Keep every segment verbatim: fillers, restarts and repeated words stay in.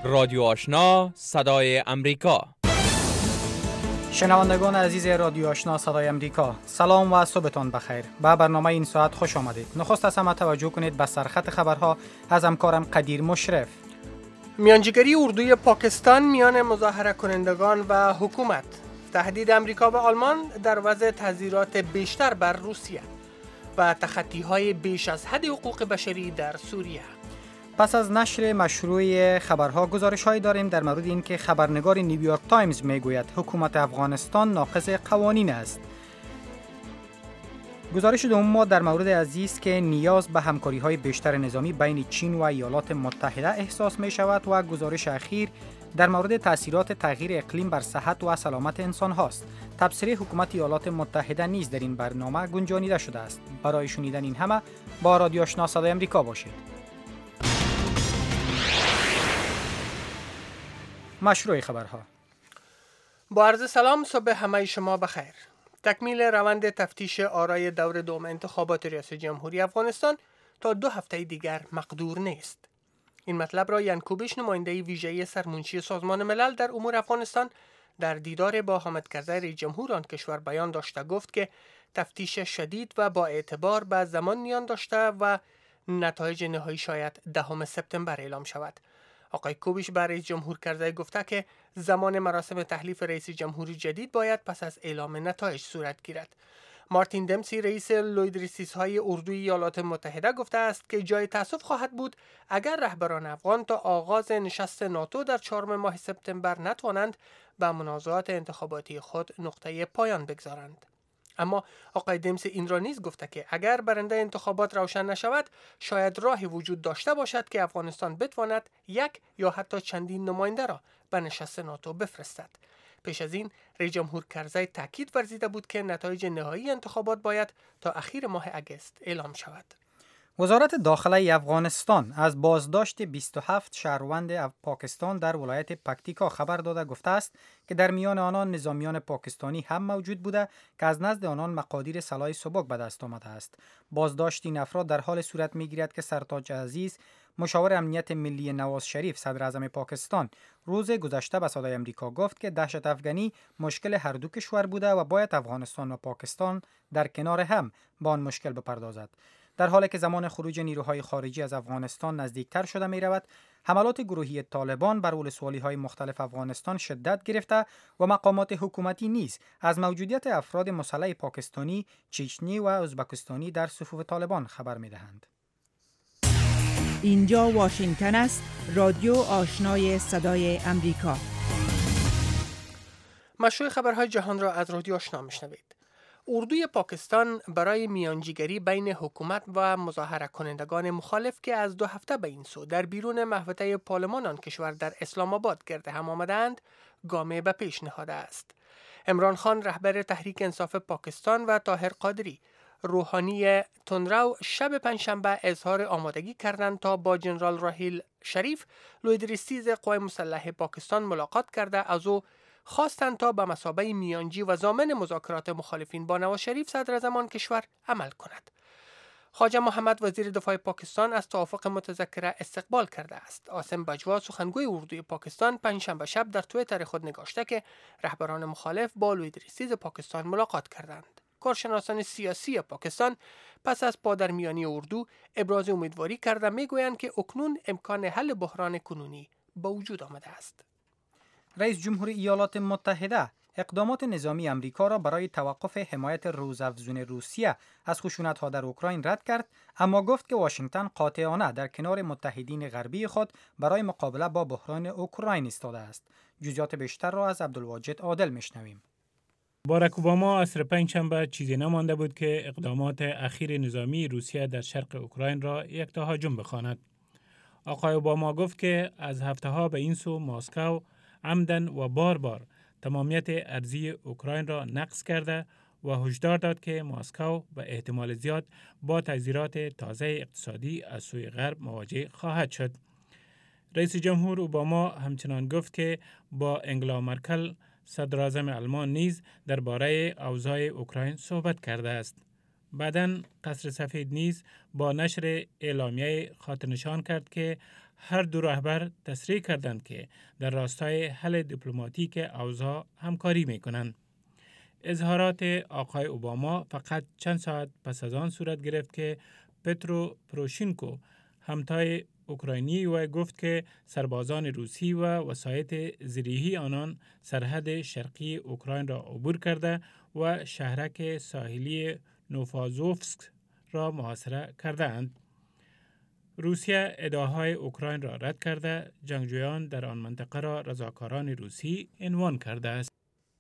رادیو آشنا صدای امریکا. شنوندگان عزیز رادیو آشنا صدای امریکا، سلام و صبحتان بخیر. به برنامه این ساعت خوش آمدید. نخست از همه توجه کنید به سرخط خبرها از همکارم قدیر مشرف. میانجیگری اردوی پاکستان میان مظاهره کنندگان و حکومت. تهدید امریکا به آلمان در وضع تحذیرات بیشتر بر روسیه و تخطی‌های بیش از حد حقوق بشری در سوریه. پس از نشر مشروع خبرها گزارش‌هایی داریم در مورد اینکه خبرنگار نیویورک تایمز میگوید حکومت افغانستان ناقض قوانین است. گزارش دوم ما در مورد است که نیاز به همکاری‌های بیشتر نظامی بین چین و ایالات متحده احساس می‌شود و گزارش اخیر در مورد تأثیرات تغییر اقلیم بر صحت و سلامت انسان هاست. تبصره حکومت ایالات متحده نیز در این برنامه گنجانیده شده است. برای شنیدن این همه با رادیو آشنا صدای آمریکا باشید. مشروع خبرها. با عرض سلام، صبح همه شما بخیر. تکمیل روند تفتیش آرای دور دوم انتخابات ریاست جمهوری افغانستان تا دو هفته دیگر مقدور نیست. این مطلب را یان کوبیش، نماینده ویژه سرمنشی سازمان ملل در امور افغانستان، در دیدار با حامد کرزی رئیس جمهور آن کشور بیان داشته گفت که تفتیش شدید و با اعتبار به زمان میان داشته و نتایج نهایی شاید دهم سپتامبر اعلام شود. آقای کوبیش به رئیس جمهور کرزی گفته که زمان مراسم تحلیف رئیس جمهوری جدید باید پس از اعلام نتایج صورت گیرد. مارتین دمسی، رئیس لویدریسیس‌های اردوی ایالات متحده، گفته است که جای تأسف خواهد بود اگر رهبران افغان تا آغاز نشست ناتو در چهارم ماه سپتامبر نتوانند به منازعات انتخاباتی خود نقطه پایان بگذارند. اما آقای دمسی این را نیز گفته که اگر برنده انتخابات روشن نشود، شاید راهی وجود داشته باشد که افغانستان بتواند یک یا حتی چندین نماینده را به نشست ناتو بفرستد. پیش از این رئیس جمهور کرزی تاکید ورزیده بود که نتایج نهایی انتخابات باید تا اخیر ماه اگست اعلام شود. وزارت داخله افغانستان از بازداشت بیست و هفت شهروند پاکستان در ولایت پکتیکا خبر داده گفته است که در میان آنان نظامیان پاکستانی هم موجود بوده که از نزد آنان مقادیر سلاح سبک به دست آمده است. بازداشت این افراد در حال صورت میگیرد که سرتاج عزیز، مشاور امنیت ملی نواز شریف صدر اعظم پاکستان، روز گذشته به صدای آمریکا گفت که دهشت افغانی مشکل هر دو کشور بوده و باید افغانستان و پاکستان در کنار هم با آن مشکل بپردازد. در حالی که زمان خروج نیروهای خارجی از افغانستان نزدیکتر شده می رود، حملات گروهی طالبان بر ولسوالی‌های مختلف افغانستان شدت گرفته و مقامات حکومتی نیز از موجودیت افراد مسلح پاکستانی، چچنی و ازبکستانی در صفوف طالبان خبر می دهند. اینجا واشنگتن است، رادیو آشنای صدای امریکا. مشروع خبرهای جهان را از رادیو آشنا میشنوید. اردوی پاکستان برای میانجیگری بین حکومت و مظاهره کنندگان مخالف که از دو هفته به این سو در بیرون محوطه پارلمان آن کشور در اسلام آباد گرد هم آمدند، گام به پیش نهاده است. عمران خان، رهبر تحریک انصاف پاکستان، و طاهر قادری، روحانی تندرو، شب پنجشنبه اظهار آمادگی کردند تا با جنرال راحیل شریف، لویدریسیز قوای مسلح پاکستان، ملاقات کرده از او خواستند تا به مثابه میانجی و ضامن مذاکرات مخالفین با نواز شریف صدر اعظم کشور عمل کند. خواجه محمد، وزیر دفاع پاکستان، از توافق متذکره استقبال کرده است. عاصم بجوا، سخنگوی اردوی پاکستان، پنجشنبه شب در توییتر خود نگاشته که رهبران مخالف با لویدریسیز پاکستان ملاقات کردند. کارشناسان سیاسی پاکستان پس از پادرمیانی اردو ابراز امیدواری کرده میگویند که اکنون امکان حل بحران کنونی به وجود آمده است. رئیس جمهور ایالات متحده اقدامات نظامی امریکا را برای توقف حمایت روزافزون روسیه از خشونت‌ها در اوکراین رد کرد، اما گفت که واشنگتن قاطعانه در کنار متحدین غربی خود برای مقابله با بحران اوکراین ایستاده است. جزئیات بیشتر را از عبدالواجد عادل میشنویم. باراک اوباما عصر پنجشنبه چیزی نمانده بود که اقدامات اخیر نظامی روسیه در شرق اوکراین را یک تهاجم بخواند. آقای اوباما گفت که از هفته‌ها به این سو مسکو عمدن و بار بار تمامیت ارضی اوکراین را نقض کرده و هشدار داد که مسکو به احتمال زیاد با تحذیرات تازه اقتصادی از سوی غرب مواجه خواهد شد. رئیس جمهور اوباما همچنان گفت که با انگلا مرکل، صدر اعظم آلمان، نیز درباره اوضاع اوکراین صحبت کرده است. بعداً قصر سفید نیز با نشر اعلامیه خاطرنشان کرد که هر دو رهبر تصریح کردند که در راستای حل دیپلماتیک اوضاع همکاری می‌کنند. اظهارات آقای اوباما فقط چند ساعت پس از آن صورت گرفت که پترو پروشینکو همتای اوکراینی و گفت که سربازان روسی و وسایط زیریهی آنان سرحد شرقی اوکراین را عبور کرده و شهرک ساحلی نوفازوفسک را محاصره کرده اند. روسیه ادعاهای اوکراین را رد کرده، جنگجویان در آن منطقه را رضاکاران روسی عنوان کرده است.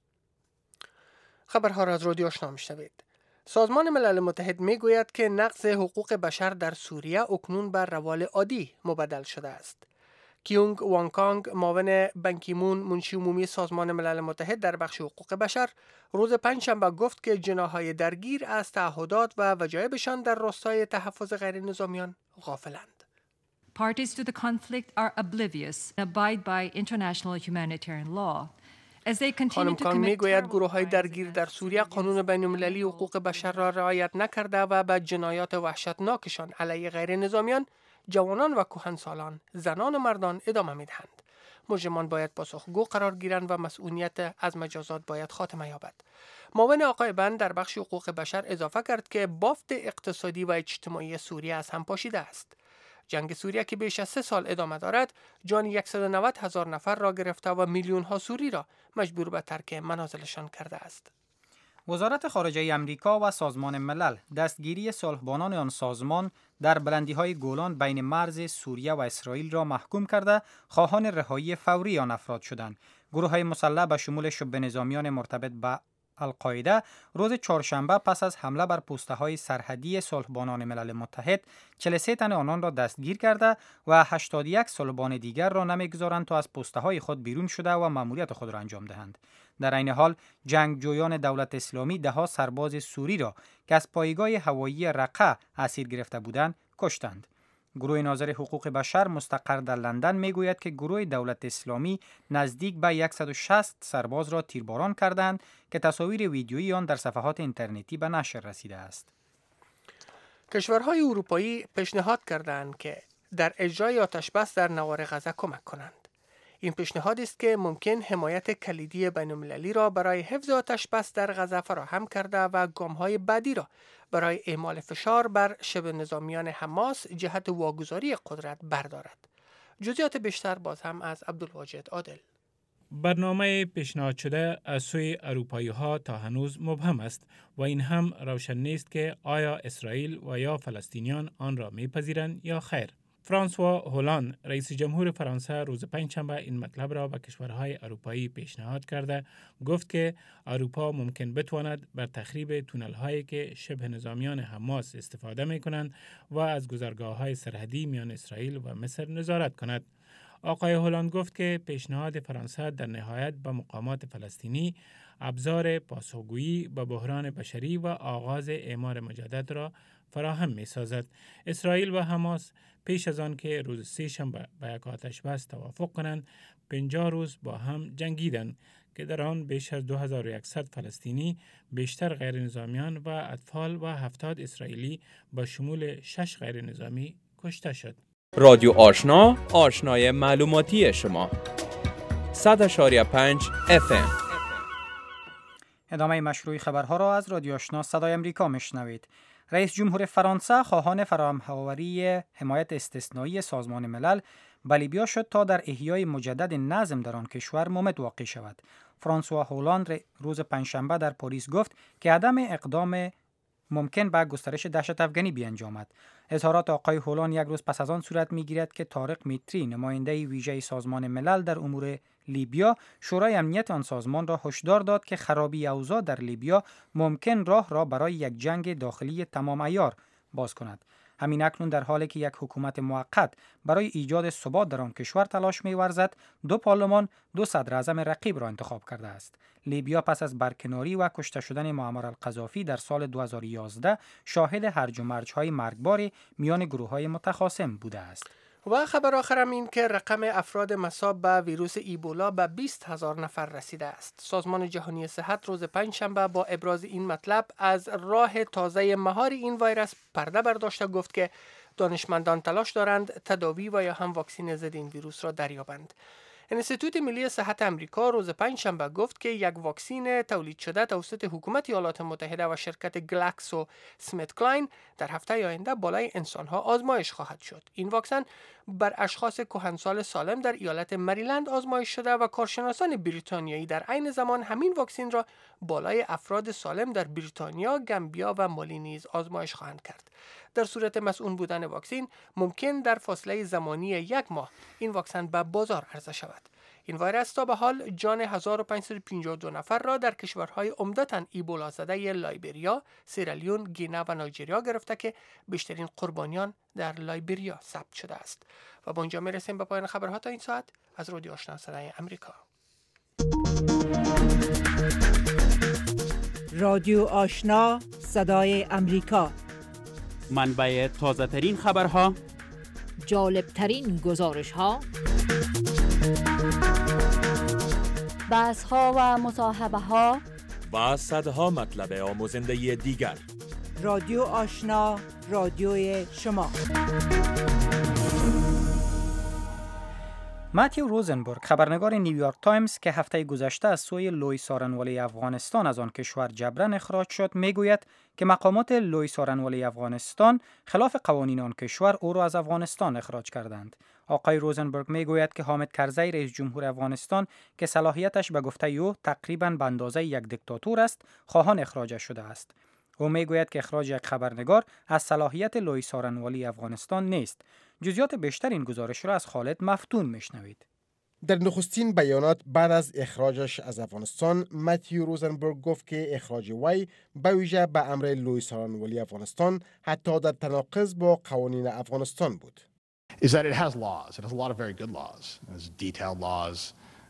خبرها را از رادیو آشنا میشنوید. سازمان ملل متحد می گوید که نقض حقوق بشر در سوریه اکنون بر روال عادی مبدل شده است. کیونگ وانکانگ، معاون بان کی مون منشی عمومی سازمان ملل متحد در بخش حقوق بشر، روز پنجشنبه گفت که جناح‌های درگیر از تعهدات و وجایبشان در راستای تحفظ غیر نظامیان غافلند. Parties to the conflict are oblivious and abide by international humanitarian law. خانم کان می گوید گروه های درگیر در سوریه قانون بین المللی حقوق بشر را رعایت نکرده و به جنایات وحشتناکشان علیه غیر نظامیان، جوانان و کهنسالان، زنان و مردان ادامه می دهند. مجرمان باید پاسخگو قرار گیرند و مسئولیت از مجازات باید خاتمه یابد. معاون آقای بن در بخش حقوق بشر اضافه کرد که بافت اقتصادی و اجتماعی سوریه از هم پاشیده است. جنگ سوریه که بیش از سه سال ادامه دارد، جان صد و نود هزار نفر را گرفته و میلیون ها سوری را مجبور به ترک منازلشان کرده است. وزارت خارجه امریکا و سازمان ملل دستگیری صلحبانان آن سازمان در بلندی‌های گولان بین مرز سوریه و اسرائیل را محکوم کرده خواهان رهایی فوری آن افراد شدند. گروه‌های مسلح به شمول شبه نظامیان مرتبط به القاعده روز چهارشنبه پس از حمله بر پوسته‌های سرحدی صلحبانان ملل متحد چهل و سه تن آنان را دستگیر کرده و هشتاد و یک صلحبان دیگر را نمی‌گذارند تا از پوسته‌های خود بیرون شده و مأموریت خود را انجام دهند. در این حال جنگجویان دولت اسلامی ده ها سرباز سوری را که از پایگاه هوایی رقه اسیر گرفته بودند کشتند. گروه ناظر حقوق بشر مستقر در لندن میگوید که گروه دولت اسلامی نزدیک به صد و شصت سرباز را تیرباران کردند که تصاویر ویدیویی آن در صفحات اینترنتی به نشر رسیده است. کشورهای اروپایی پیشنهاد کردند که در اجرای آتش بس در نوار غزه کمک کنند. این پیشنهاد است که ممکن حمایت کلیدی بین‌المللی را برای حفظ آتش بس در غزه فراهم کرده و گام‌های بعدی را برای اعمال فشار بر شبه نظامیان حماس جهت واگذاری قدرت بردارد. جزئیات بیشتر باز هم از عبدالواجد عادل. برنامه پیشنهاد شده از سوی اروپایی ها تا هنوز مبهم است و این هم روشن نیست که آیا اسرائیل و یا فلسطینیان آن را میپذیرند یا خیر. فرانسوا هولند، رئیس جمهور فرانسه، روز پنجشنبه این مطلب را به کشورهای اروپایی پیشنهاد کرده، گفت که اروپا ممکن بتواند بر تخریب تونل‌هایی که شبه نظامیان حماس استفاده می‌کنند و از گذرگاه‌های سرحدی میان اسرائیل و مصر نظارت کند. آقای هولند گفت که پیشنهاد فرانسه در نهایت به مقامات فلسطینی ابزار پاسخگویی به بحران بشری و آغاز اعمار مجدد را فراهم می‌سازد. اسرائیل و حماس پیش از آن که روز سه شنبه به یک آتش بس توافق کنند، پنجاه روز با هم جنگیدند که در آن بیش از دو هزار و صد فلسطینی، بیشتر غیر نظامیان و اطفال و هفتاد اسرائیلی با شمول شش غیر نظامی کشته شد. رادیو آشنا، آشنای معلوماتی شما. صد و پنج اف ام. ادامه مشروع خبرها را از رادیو آشنا صدای امریکا میشنوید. رئیس جمهور فرانسه خواهان فراهم‌آوری حمایت استثنایی سازمان ملل به لیبیا شد تا در احیای مجدد نظم در آن کشور مومد واقع شود. فرانسوا هولند روز پنجشنبه در پاریس گفت که عدم اقدام ممکن به گسترش دهشت افغانی بیانجامد. اظهارات آقای هولند یک روز پس از آن صورت میگیرد که طارق میتری، نماینده ویژه سازمان ملل در امور لیبیا، شورای امنیت آن سازمان را هشدار داد که خرابی اوضاع در لیبیا ممکن راه را برای یک جنگ داخلی تمام عیار باز کند. همین اکنون در حالی که یک حکومت موقت برای ایجاد ثبات در آن کشور تلاش می‌ورزد، دو پارلمان دو صدر اعظم رقیب را انتخاب کرده است. لیبیا پس از برکناری و کشته شدن معمر القذافی در سال دو هزار و یازده شاهد هرج و مرج‌های مرگباری میان گروه‌های متخاصم بوده است. و خبر آخرم این که رقم افراد مصاب به ویروس ایبولا به بیست هزار نفر رسیده است. سازمان جهانی صحت روز پنجشنبه با ابراز این مطلب از راه تازه مهار این ویروس پرده برداشته گفت که دانشمندان تلاش دارند تداوی و یا هم واکسن ضد این ویروس را دریابند. انستیتوت ملی صحت امریکا روز پنجشنبه گفت که یک واکسن تولید شده توسط حکومت ایالات متحده و شرکت گلکسو اسمیت کلاین در هفته آینده بالای انسانها آزمایش خواهد شد. این واکسن بر اشخاص کهنسال سالم در ایالت مریلند آزمایش شده و کارشناسان بریتانیایی در عین زمان همین واکسن را بالای افراد سالم در بریتانیا، گامبیا و مالی نیز آزمایش خواهند کرد. در صورت مسئول بودن واکسن ممکن در فاصله زمانی یک ماه این واکسن به بازار عرضه شود. این ویروس تا به حال جان هزار و پانصد و پنجاه و دو نفر را در کشورهای عمدتاً ایبولا زده لایبریا، سیرالیون، گینه و نایجریا گرفته که بیشترین قربانیان در لایبریا ثبت شده است. و با اینجا میرسیم به پایان خبرها تا این ساعت از رادیو آشنا صدای امریکا. رادیو آشنا صدای امریکا، منبع تازه ترین خبرها، جالب ترین گزارش ها، بحث ها و مصاحبه ها و صدها مطلب آموزنده دیگر. رادیو آشنا، رادیوی شما. ماتیو روزنبرگ، خبرنگار نیویورک تایمز که هفته گذشته از سوی لوی سارنوالی افغانستان از آن کشور جبران اخراج شد، میگوید که مقامات لوی سارنوالی افغانستان خلاف قوانین آن کشور او را از افغانستان اخراج کردند. آقای روزنبرگ میگوید که حامد کرزی رئیس جمهور افغانستان که صلاحیتش به گفته او تقریباً به اندازه یک دیکتاتور است، خواهان اخراج شده است. او میگوید که اخراج یک خبرنگار از صلاحیت لوی سارنوالی افغانستان نیست. جزئیات بیشتر این گزارش را از خالد مفتون میشنوید. در نخستین بیانات بعد از اخراجش از افغانستان، ماتیو روزنبرگ گفت که اخراج وی به ویژه به امر لوی سارنوالی افغانستان حتی در تناقض با قوانین افغانستان بود. Is that it has laws. It has a lot of very good laws. It has detailed laws.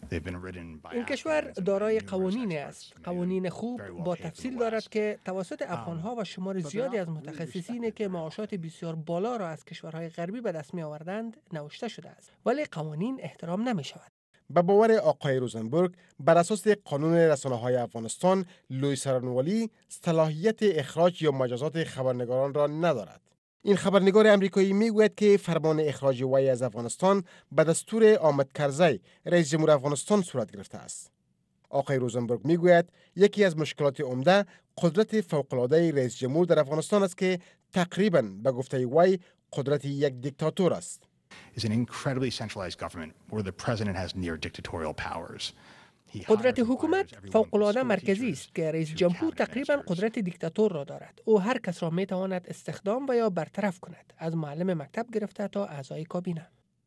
این کشور دارای قوانین است. قوانین خوب با تفصیل دارد که توسط افغانها و شمار زیادی از متخصصینی که معاشات بسیار بالا را از کشورهای غربی به دست می آوردند نوشته شده است. ولی قوانین احترام نمی شود. به باور آقای روزنبرگ، بر اساس قانون رسانه‌های افغانستان، لوی سارنوالی صلاحیت اخراج یا مجازات خبرنگاران را ندارد. این خبرنگار امریکایی میگوید که فرمان اخراج وی از افغانستان به دستور حامد کرزی رئیس جمهور افغانستان صورت گرفته است. آقای روزنبرگ میگوید یکی از مشکلات عمده قدرت فوق‌العاده رئیس جمهور در افغانستان است که تقریباً به گفته وی قدرت یک دیکتاتور است. Is an incredibly centralized government where the president has near dictatorial powers. قدرت حکومت فوق‌العاده مرکزی است که رئیس جمهور تقریباً قدرت دیکتاتور را دارد. او هر کس را میتواند استخدام و یا برطرف کند، از معلم مکتب گرفته تا اعضای کابینه.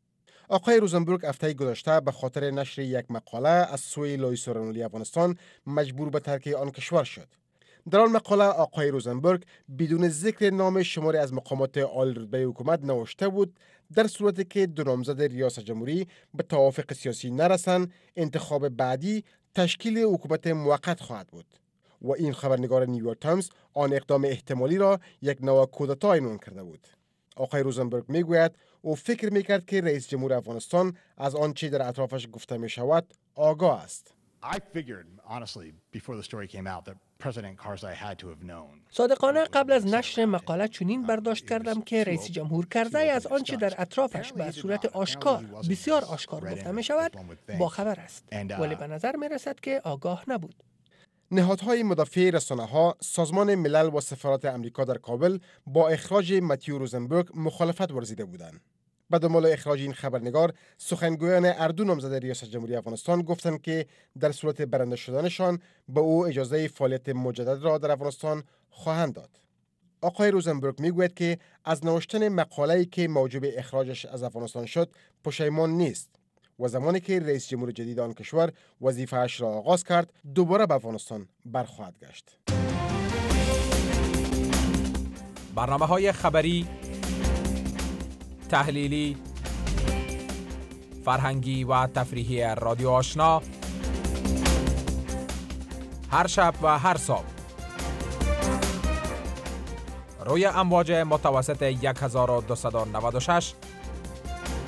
آقای روزنبرگ هفته گذشته به خاطر نشر یک مقاله از سوی لوی سارنوالی افغانستان مجبور به ترک آن کشور شد. در آن مقاله آقای روزنبرگ بدون ذکر نام شماری از مقامات عالی رتبه حکومت نوشته بود در صورتی که دو نامزد ریاست جمهوری به توافق سیاسی نرسند، انتخاب بعدی تشکیل حکومت موقت خواهد بود. و این خبرنگار نیویورک تایمز آن اقدام احتمالی را یک نوع کودتا عنوان کرده بود. آقای روزنبرگ میگوید او فکر میکرد که رئیس جمهور افغانستان از آنچه در اطرافش گفته می شود آگاه است. I figured, honestly, before the story came out, that President Karzai had to have known. صادقانه قبل از نشر مقاله چنین برداشت کردم که رئیس جمهور کرزی از آنچه در اطرافش به صورت آشکار، بسیار آشکار گفته می شود، با خبر است. ولی به نظر می رسد که آگاه نبود. نهادهای مدافع رسانه‌ها، سازمان ملل و سفارت امریکا در کابل با اخراج ماتیو روزنبرگ مخالفت ورزیده بودند. به دنبال اخراج این خبرنگار، سخنگویان اردو نامزد ریاست جمهوری افغانستان گفتند که در صورت برنده شدنشان به او اجازه فعالیت مجدد را در افغانستان خواهند داد. آقای روزنبرگ میگوید که از نوشتن مقاله‌ای که موجب اخراجش از افغانستان شد پشیمان نیست و زمانی که رئیس جمهور جدید آن کشور وظیفه‌اش را آغاز کرد دوباره به افغانستان برخواهد گشت. برنامه‌های خبری، تحلیلی، فرهنگی و تفریحی رادیو آشنا هر شب و هر صبح روی امواج متوسط یک هزار و دویست و نود و شش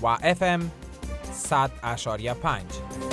و اف ام صد اشاریه پنج.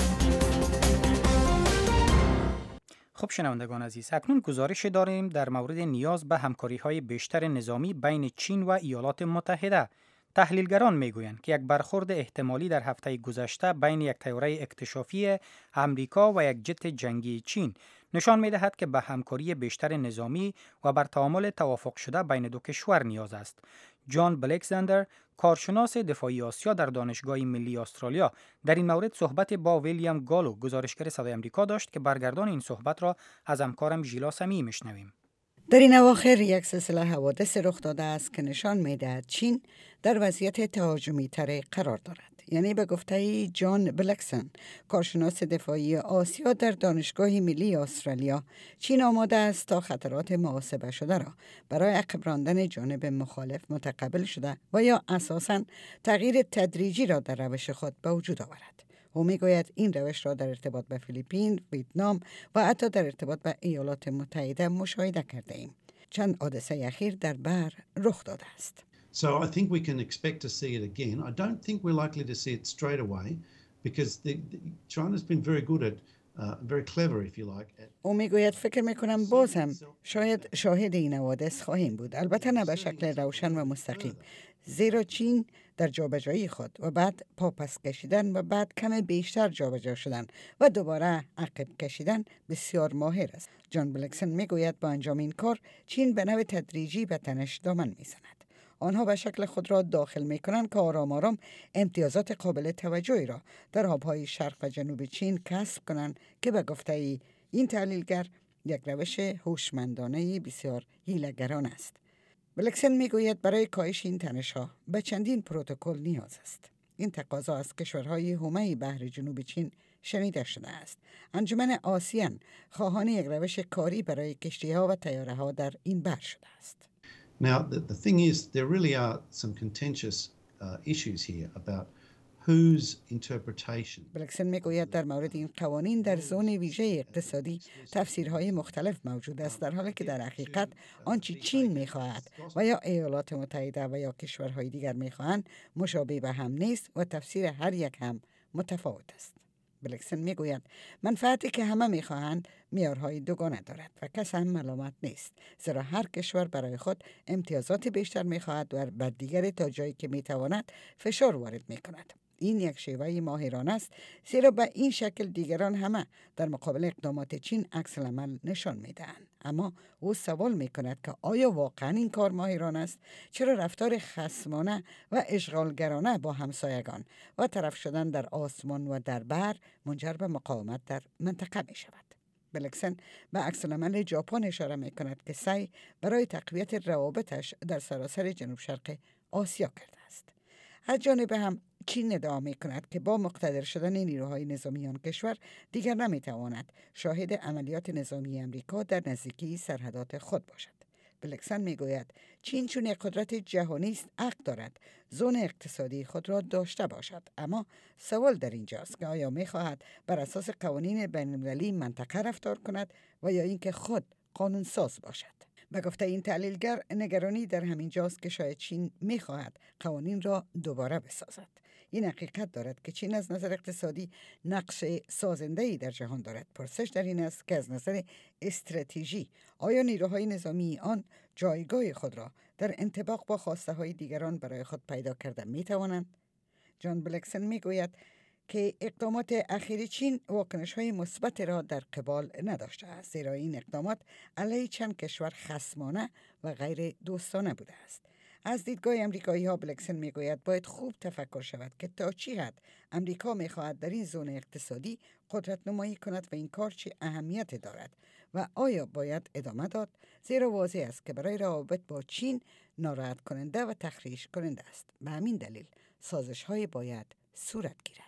خب شنوندگان عزیز، اکنون گزارش داریم در مورد نیاز به همکاری‌های بیشتر نظامی بین چین و ایالات متحده. تحلیلگران میگویند که یک برخورد احتمالی در هفته گذشته بین یک طیاره اکتشافی امریکا و یک جت جنگی چین نشان می‌دهد که به همکاری بیشتر نظامی و بر تعامل توافق شده بین دو کشور نیاز است. جان بلکزندر، کارشناس دفاعی آسیا در دانشگاه ملی استرالیا، در این مورد صحبت با ویلیام گالو، گزارشگر صدای آمریکا داشت که برگردان این صحبت را از همکارم ژیلا سمی میشنویم. در این اواخر یک سلسله حوادث رخ داده است که نشان می‌دهد چین در وضعیت تهاجمی تر قرار دارد. یعنی به گفته جان بلکسن، کارشناس دفاعی آسیا در دانشگاه ملی استرالیا، چین آماده است تا خطرات محاسبه شده را برای عقب راندن جانب مخالف متقبل شده و یا اساساً تغییر تدریجی را در روش خود به وجود آورد. او میگوید این روش را در ارتباط به فیلیپین، ویتنام و حتی در ارتباط به ایالات متحده مشاهده کرده ایم. چند حادثه اخیر در بحر رخ داده است. So I think we can expect to see it again. I don't think we're likely to see it straight away because the, the, China's been very good at, uh, very clever if you like. At... او میگوید فکر میکنم باز هم شاید شاهد این حوادث خواهیم بود. البته نه به شکل روشن و مستقیم. زیرا چین در جابجایی خود و بعد پاپس کشیدن و بعد کم بیشتر جابجا شدن و دوباره عقب کشیدن بسیار ماهر است. جان بلکسن میگوید با انجام این کار چین به نوع تدریجی به تنش دامن میزند. آنها به شکل خود را داخل می کنند که آرام آرام امتیازات قابل توجهی را در آبهای شرق و جنوب چین کسب کنند که به گفته این تحلیلگر یک روش هوشمندانه بسیار حیله‌گران است. بلکسن میگوید برای کاهش این تنش‌ها به چندین پروتکل نیاز است. این تقاضا از کشورهای حومه بحر جنوب چین شنیده شده است. انجمن آسیان خواهان یک روش کاری برای کشتی‌ها و طیاره‌ها در این بحر شده است. Now, the, the thing is, there really are some contentious uh, issues here about whose interpretation. بلکسن میگوید در مورد این قوانین در زون ویژه اقتصادی تفسیرهای مختلف موجود است، در حالی که در حقیقت آنچه چین میخواهد و یا ایالات متحده و یا کشورهای دیگر میخواهند مشابه به هم نیست و تفسیر هر یک هم متفاوت است. بلکسن میگوید منفعتی که همه میخواهند معیارهای دوگانه دارد و کس هم ملامت نیست، زیرا هر کشور برای خود امتیازات بیشتر میخواهد و بر دیگری تا جایی که میتواند فشار وارد میکند. این یک شیوه ماهرانه است، زیرا به این شکل دیگران همه در مقابل اقدامات چین عکس العمل نشان میدهند. اما او سوال میکند که آیا واقعا این کار ماهرانه است؟ چرا رفتار خصمانه و اشغالگرانه با همسایگان و طرف شدن در آسمان و در بحر منجر به مقاومت در منطقه می شود؟ بلکسن به عکس العمل ژاپن اشاره می کند که سعی برای تقویت روابطش در سراسر جنوب شرق آسیا کرده است. از جانب هم چین ادعا می کند که با مقتدر شدن نیروهای نظامی آن کشور دیگر نمی تواند شاهد عملیات نظامی امریکا در نزدیکی سرحدات خود باشد. بلکسن می گوید چین چون یک قدرت جهانی است حق دارد زون اقتصادی خود را داشته باشد، اما سوال در اینجاست که آیا می خواهد بر اساس قوانین بین المللی منطقه رفتار کند و یا اینکه خود قانون ساز باشد. به گفته این تحلیلگر نگرانی در همین جاست که شاید چین می خواهد قوانین را دوباره بسازد. این حقیقت دارد که چین از نظر اقتصادی نقش سازنده‌ای در جهان دارد. پرسش در این است که از نظر استراتژی آیا نیروهای نظامی آن جایگاه خود را در انطباق با خواسته های دیگران برای خود پیدا کرده می توانند؟ جان بلکسن می گوید که اقدامات اخیر چین واکنش های مثبت را در قبال نداشته است، زیرا این اقدامات علیه چند کشور خصمانه و غیر دوستانه بوده است. از دیدگاه امریکایی ها بلکسن می گوید باید خوب تفکر شود که تا چی حد امریکا می خواهد در این زون اقتصادی قدرت نمایی کند و این کار چه اهمیت دارد و آیا باید ادامه داد، زیرا واضح است که برای روابط با چین ناراحت کننده و تخریش کننده است. به همین دلیل سازش های باید صورت گیرد.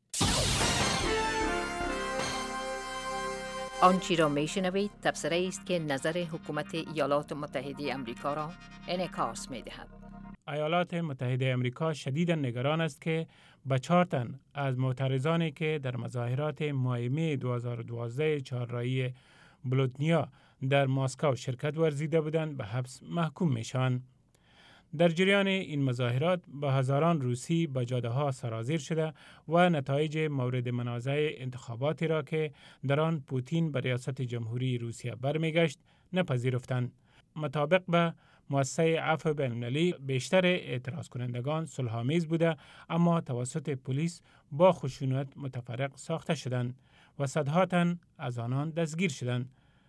آنچه را میشنوید تبصره است که نظر حکومت ایالات متحده آمریکا را انعکاس می‌دهد. ایالات متحده آمریکا شدیداً نگران است که به چهار تن از معترضانی که در مظاهرات ماه می دو هزار و دوازده چهارراهی بلوتنیا در مسکو شرکت ورزیده بودند به حبس محکوم میشوند. در جریان این مظاهرات به هزاران روسی به جاده‌ها سرازیر شده و نتایج مورد منازعه انتخاباتی را که در آن پوتین به ریاست جمهوری روسیه برمیگشت نپذیرفتند. مطابق به مؤسسه عفو بین‌المللی بیشتر اعتراض کنندگان صلح‌آمیز بوده اما توسط پلیس با خشونت متفرق ساخته شدند و صدها تن از آنان دستگیر شدند.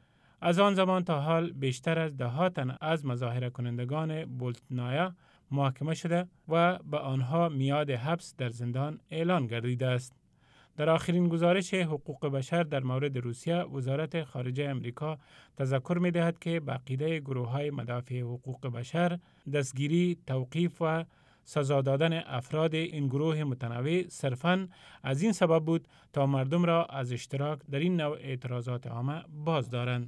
از آن زمان تا حال بیشتر از ده ها تن از مظاهره کنندگان بولتنایا محاکمه شده و به آنها میعاد حبس در زندان اعلان گردیده است. در آخرین گزارش حقوق بشر در مورد روسیه، وزارت خارجه امریکا تذکر می دهد که به عقیده گروه های مدافع حقوق بشر دستگیری، توقیف و سزا دادن افراد این گروه متنوع صرفاً از این سبب بود تا مردم را از اشتراک در این نوع اعتراضات عامه باز دارند.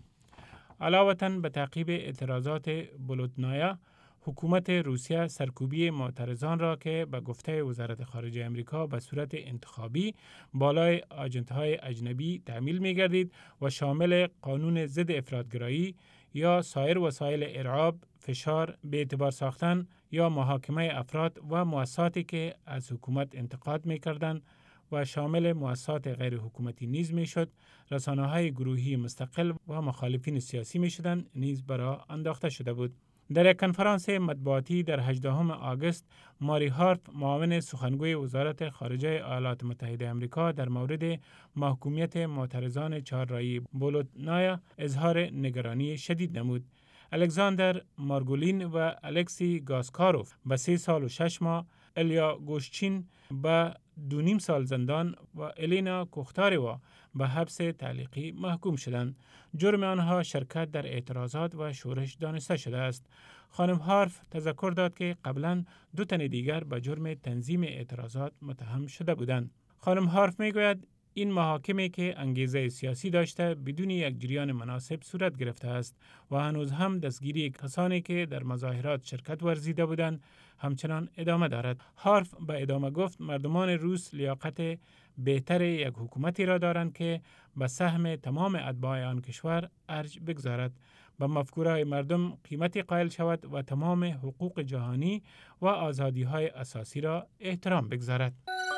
علاوه به تعقیب اعتراضات بولتنایا، حکومت روسیه سرکوبی معترضان را که به گفته وزارت خارجه امریکا به صورت انتخابی بالای آژانس‌های اجنبی تعمیل می‌گردید و شامل قانون ضد افراط‌گرایی یا سایر وسایل ارعاب، فشار، به اعتبار ساختن یا محاکمه افراد و مؤسساتی که از حکومت انتقاد می‌کردند و شامل مؤسسات غیر حکومتی نیز میشد، رسانه‌های گروهی مستقل و مخالفین سیاسی میشدند نیز برای انداخته شده بود. در یک کنفرانس مطبوعاتی در هجدهم آگوست، ماری هارف، معاون سخنگوی وزارت خارجه ایالات متحده آمریکا در مورد محکومیت معترضان چهاررأیی بولتنایا اظهار نگرانی شدید نمود. الکساندر مارگولین و الکسی گاسکاروف به سه سال و شش ماه، الیا گوشچین به دو نیم سال زندان و الینا کوختاروا به حبس تعلیقی محکوم شدند. جرم آنها شرکت در اعتراضات و شورش دانسته شده است. خانم هارف تذکر داد که قبلا دو تن دیگر به جرم تنظیم اعتراضات متهم شده بودند. خانم هارف میگوید این محاکمه که انگیزه سیاسی داشته بدون یک جریان مناسب صورت گرفته است و هنوز هم دستگیری کسانی که در مظاهرات شرکت ورزیده بودند همچنان ادامه دارد. هارف به ادامه گفت مردمان روس لیاقت بهتر یک حکومتی را دارند که به سهم تمام اتباع آن کشور ارج بگذارد، به مفکورهای مردم قیمتی قائل شود و تمام حقوق جهانی و آزادی‌های اساسی را احترام بگذارد.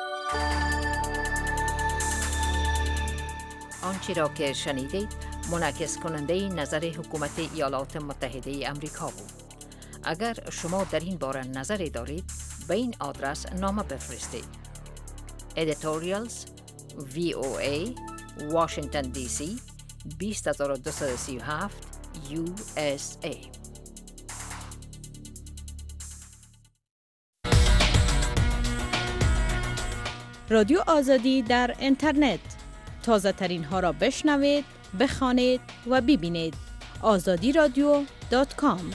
آنچه را که شنیدید منعکس کننده نظر حکومت ایالات متحده آمریکا بود. اگر شما در این باره نظری دارید به این آدرس نامه بفرستید. Editorials وی او ای Washington دی سی بیست هزار و دویست و سی و هفت یو اس ای. رادیو آزادی در اینترنت، تازه ترین ها را بشنوید، بخوانید و ببینید. آزادی رادیو دات کام.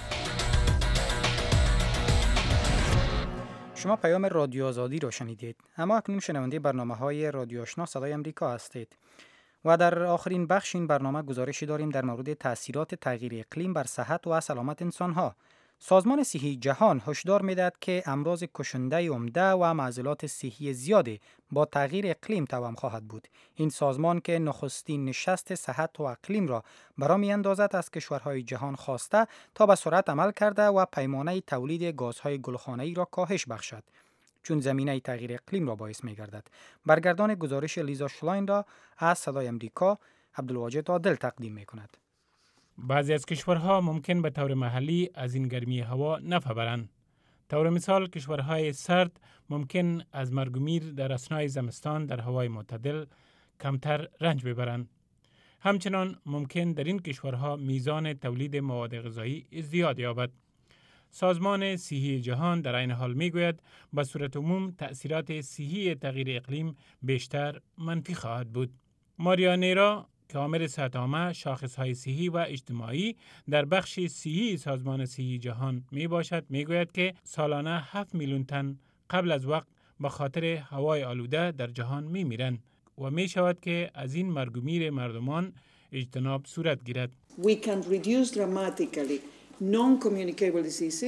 شما پیام رادیو آزادی را شنیدید. اما اکنون شنونده برنامه های رادیو آشنا صدای امریکا هستید. و در آخرین بخش این برنامه گزارشی داریم در مورد تاثیرات تغییر اقلیم بر صحت و سلامت انسانها. سازمان صحی جهان هشدار می‌دهد که امراض کشنده عمده و معضلات صحی زیادی با تغییر اقلیم توأم خواهد بود. این سازمان که نخستین نشست صحت و اقلیم را برا می‌اندازد از کشورهای جهان خواسته تا به سرعت عمل کرده و پیمانه تولید گازهای گلخانه‌ای را کاهش بخشد، چون زمینه تغییر اقلیم را باعث می‌گردد. برگردان گزارش لیزا شلاین را از صدای امریکا عبدالواجد عادل تقدیم می‌کند. بعضی از کشورها ممکن به طور محلی از این گرمی هوا نفع برند. طور مثال کشورهای سرد ممکن از مرگ و میر در اثنای زمستان در هوای معتدل کمتر رنج ببرند. همچنان ممکن در این کشورها میزان تولید مواد غذایی ازدیاد یابد. سازمان صحی جهان در این حال میگوید به صورت عموم تأثیرات صحی تغییر اقلیم بیشتر منفی خواهد بود. ماریا نیرا که آمر صحت عامه، شاخصهای صحی و اجتماعی در بخش صحی سازمان صحی جهان می باشد، می گوید که سالانه هفت میلیون تن قبل از وقت به خاطر هوای آلوده در جهان می میرند و می شود که از این مرگ و میر مردمان اجتناب صورت گیرد. We can reduce dramatically non-communicable diseases,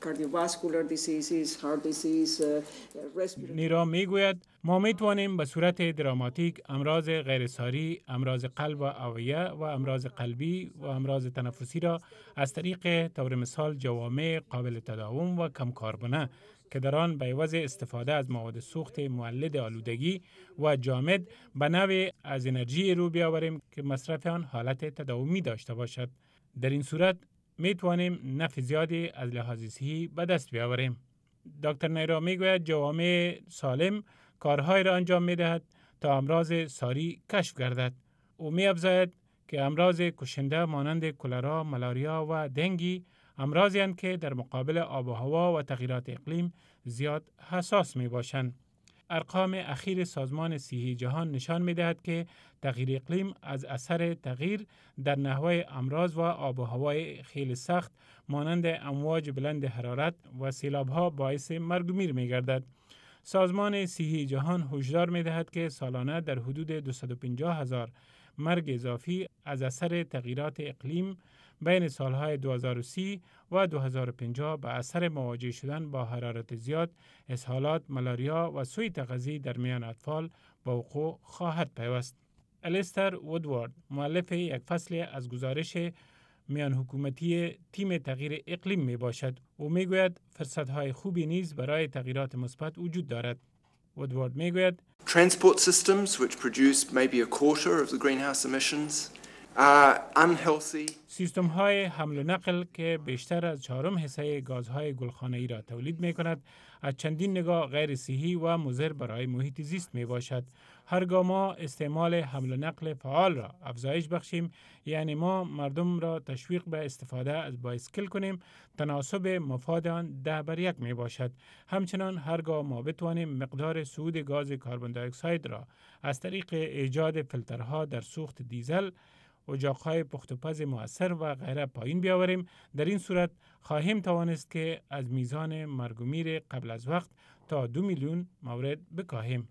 cardiovascular diseases, heart disease, uh, respiratory. نیرا میگوید ما میتوانیم به صورت دراماتیک امراض غیرساری، امراض قلب و اوعیه و امراض قلبی و امراض تنفسی را از طریق طور مثال جوامع قابل تداوم و کم کاربونه که در آن به عوض استفاده از مواد سوخت مولد آلودگی و جامد به نوع از انرژی رو بیاوریم که مصرف آن حالت تداومی داشته باشد. در این صورت می توانیم نفع زیادی از لحاظ صحی به دست بیاوریم. دکتر نیرا می گوید جوامع سالم کارهای را انجام می دهد تا امراض ساری کشف گردد. او می افزاید که امراض کشنده مانند کلرا، ملاریا و دنگی امراضی هستند که در مقابل آب و هوا و تغییرات اقلیم زیاد حساس می باشند. ارقام اخیر سازمان صحی جهان نشان می دهد که تغییر اقلیم از اثر تغییر در نحوه امراض و آب و هوای خیلی سخت مانند امواج بلند حرارت و سیلاب‌ها باعث مرگ و میر می گردد. سازمان صحی جهان هشدار می دهد که سالانه در حدود دویست و پنجاه هزار مرگ اضافی از اثر تغییرات اقلیم بین سالهای دو هزار و سی و دو هزار و پنجاه به اثر مواجه شدن با حرارت زیاد، اسهالات، ملاریا و سوء تغذیه در میان اطفال به وقوع خواهد پیوست. الیستر وودوارد، مؤلف یک فصل از گزارش میان حکومتی تیم تغییر اقلیم می باشد و می گوید فرصت‌های خوبی نیز برای تغییرات مثبت وجود دارد. وودوارد می گوید Transport systems which produce maybe a quarter of the greenhouse emissions are unhealthy. سیستم های حمل و نقل که بیشتر از چهارم حصه گازهای گلخانه‌ای را تولید می کند از چندین نگاه غیر صحی و مضر برای محیط زیست می باشد. هرگاه ما استعمال حمل و نقل فعال را افزایش بخشیم، یعنی ما مردم را تشویق به استفاده از بایسکل کنیم، تناسب مفاد آن ده بر یک می باشد. همچنان هرگاه ما بتوانیم مقدار صعود گاز کربن دی اکساید را از طریق ایجاد فیلترها در سوخت دیزل، اجاقهای پخت و پز مؤثر و غیره پایین بیاوریم، در این صورت خواهیم توانست که از میزان مرگ و میر قبل از وقت تا دو میلیون مورد بکاهیم.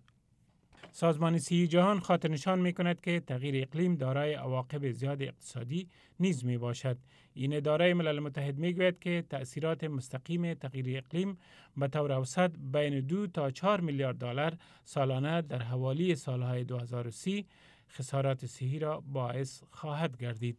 سازمان صحی جهان خاطر نشان می کند که تغییر اقلیم دارای عواقب زیاد اقتصادی نیز می باشد. این اداره ملل متحد می گوید که تأثیرات مستقیم تغییر اقلیم به طور اوسط بین دو تا چهار میلیارد دلار سالانه در حوالی سالهای دو هزار و سی خسارات صحی را باعث خواهد گردید.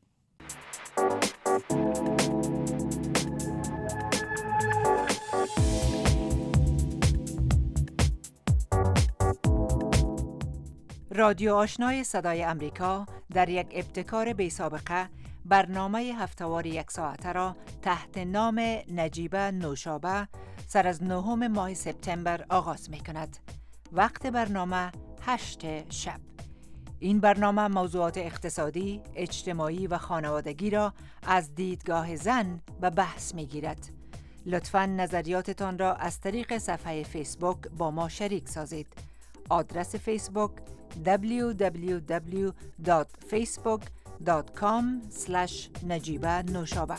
رادیو آشنای صدای امریکا در یک ابتکار بی سابقه برنامه هفته‌وار یک ساعته را تحت نام نجیبه نوشابه سر از نهم ماه سپتامبر آغاز می کند. وقت برنامه هشت شب. این برنامه موضوعات اقتصادی، اجتماعی و خانوادگی را از دیدگاه زن به بحث می گیرد. لطفاً نظریاتتان را از طریق صفحه فیسبوک با ما شریک سازید. آدرس فیسبوک دبلیو دبلیو دبلیو دات فیسبوک دات کام اسلش نجیبه نوشابه.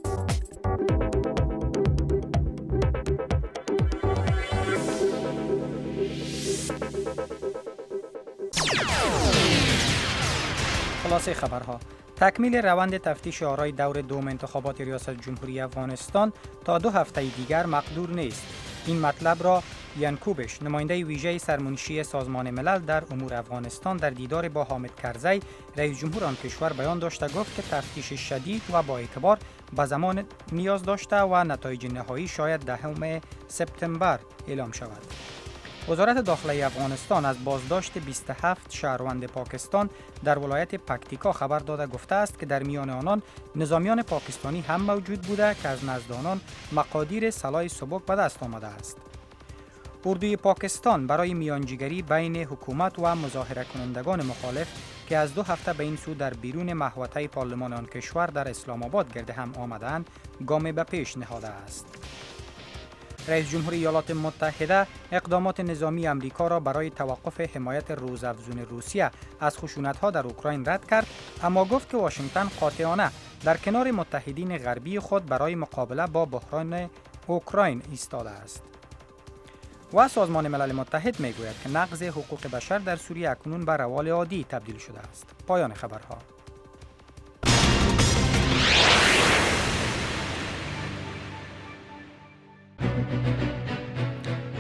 خلاصه خبرها: تکمیل روند تفتیش آرای دور دوم انتخابات ریاست جمهوری افغانستان تا دو هفته دیگر مقدور نیست. این مطلب را یان کوبش، نماینده ویژه سرمنشی سازمان ملل در امور افغانستان، در دیدار با حامد کرزی رئیس جمهور آن کشور بیان داشته گفت که تفتیش شدید و با اعتبار به زمان نیاز داشته و نتایج نهایی شاید دهم سپتامبر اعلام شود. وزارت داخلی افغانستان از بازداشت بیست و هفت شهروند پاکستان در ولایت پکتیکا خبر داده گفته است که در میان آنان نظامیان پاکستانی هم موجود بوده که از نزد آنان مقادیر سلاح سبک به دست آمده است. اردوی پاکستان برای میانجیگری بین حکومت و مظاهره کنندگان مخالف که از دو هفته به این سو در بیرون محوطه پارلمان آن کشور در اسلام آباد گرد هم آمدند، گام به پیش نهاده است. رئیس جمهور ایالات متحده اقدامات نظامی امریکا را برای توقف حمایت روزافزون روسیه از خشونت‌ها در اوکراین رد کرد، اما گفت که واشنگتن قاطعانه در کنار متحدین غربی خود برای مقابله با بحران اوکراین ایستاده است. و سازمان ملل متحد میگوید که نقض حقوق بشر در سوریه اکنون به روال عادی تبدیل شده است. پایان خبرها.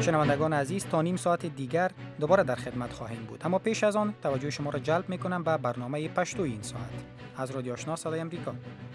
شنوندگان عزیز، تا نیم ساعت دیگر دوباره در خدمت خواهیم بود، اما پیش از آن توجه شما را جلب می‌کنم به برنامه پشتوی این ساعت از رادیو آشنا صدای امریکا.